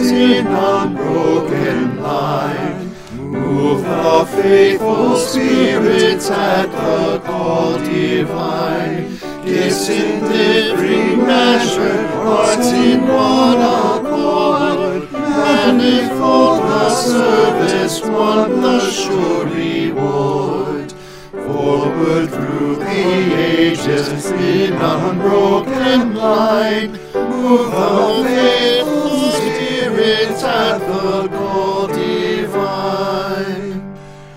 in unbroken line. Move the faithful spirits at the call divine. Gifts in differing measure, hearts in one accord. Manifold the service, one the sure reward. Forward through the ages in unbroken line. Move the faithful spirits at the call divine.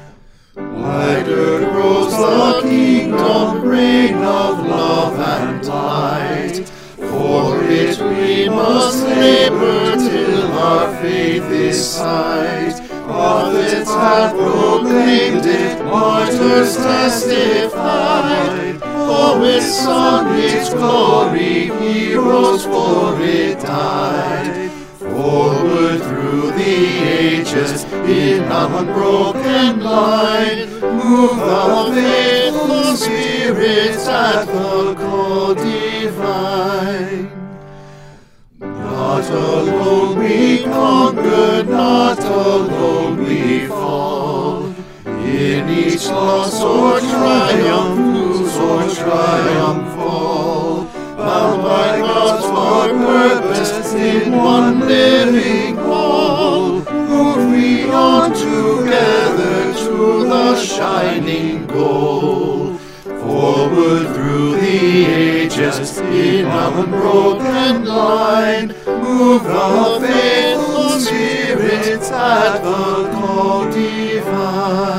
Wider grows the kingdom reign of love and light. For it we must labor till our faith is sight. Prophets have proclaimed it, martyrs testified. Poets sung its glory, heroes for it died. Forward through the ages in unbroken line. Move the faithful spirits at the call divine. Not alone we conquer, not alone we fall. In each loss or triumph, lose or triumph fall. Bound by God's far purpose in one living whole. Move we on together to the shining goal. Forward through the ages in unbroken line. Move the faithful spirits at the call divine.